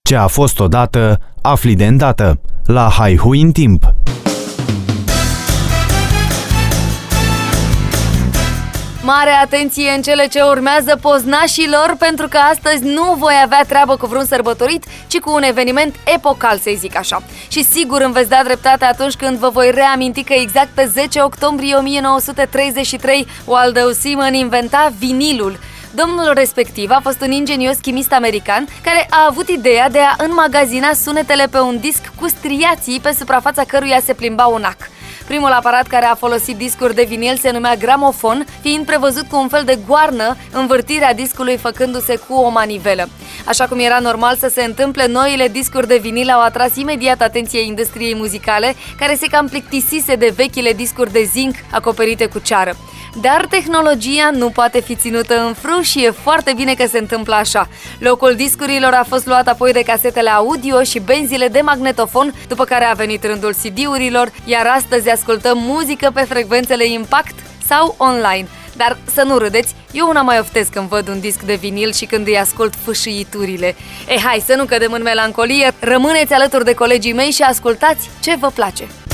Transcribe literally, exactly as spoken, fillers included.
Ce a fost odată, afli de îndată. La Haihui în timp. Mare atenție în cele ce urmează poznașilor, pentru că astăzi nu voi avea treabă cu vreun sărbătorit, ci cu un eveniment epocal, să zic așa. Și sigur îmi veți da dreptate atunci când vă voi reaminti că exact pe zece octombrie o mie nouă sute treizeci și trei Waldo Simon inventa vinilul. Domnul respectiv a fost un ingenios chimist american care a avut ideea de a înmagazina sunetele pe un disc cu striații pe suprafața căruia se plimba un ac. Primul aparat care a folosit discuri de vinil se numea gramofon, fiind prevăzut cu un fel de goarnă, învârtirea discului făcându-se cu o manivelă. Așa cum era normal să se întâmple, noile discuri de vinil au atras imediat atenția industriei muzicale, care se cam plictisise de vechile discuri de zinc acoperite cu ceară. Dar tehnologia nu poate fi ținută în frâu și e foarte bine că se întâmplă așa. Locul discurilor a fost luat apoi de casetele audio și benzile de magnetofon, după care a venit rândul C D-urilor, iar astăzi ascultăm muzică pe frecvențele impact sau online. Dar să nu râdeți, eu una mai oftesc când văd un disc de vinil și când îi ascult fâșâiturile. E, hai să nu cădem în melancolie, rămâneți alături de colegii mei și ascultați ce vă place!